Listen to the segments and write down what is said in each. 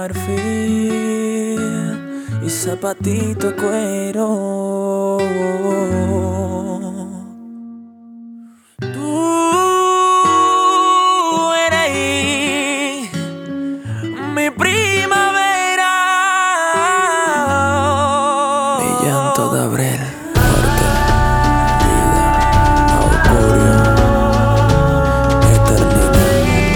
marfil y zapatito de cuero. Tú eres mi primavera, mi llanto de abril, muerte, vida, augurio, eternidad,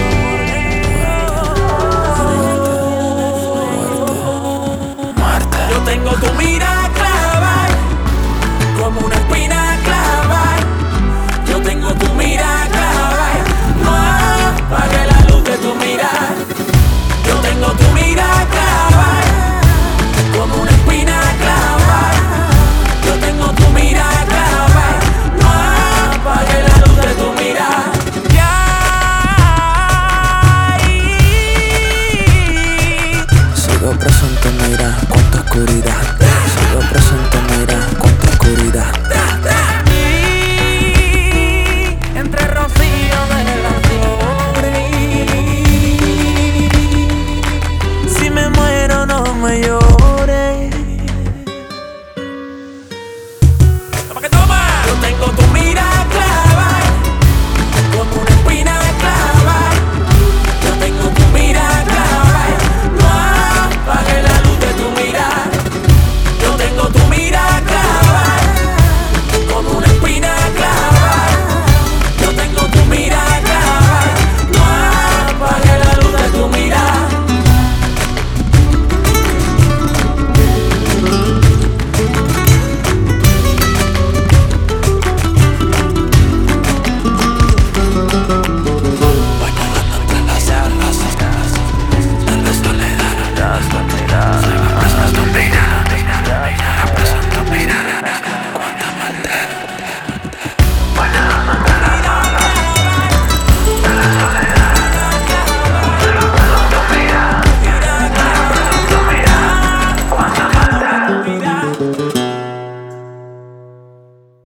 muerte. Yo tengo tu mirada clava como una espina clava. Yo tengo tu mirada clava, no apague la luz de tu mirada. Yo tengo tu mirada clava como una espina clava. Yo tengo tu mirada clava, no apague la luz de tu mirada. Sigo presente, mira, cuánta oscuridad. Sigo presente, mira, cuánta oscuridad. Entre rocío de las flores, si me muero no me llores.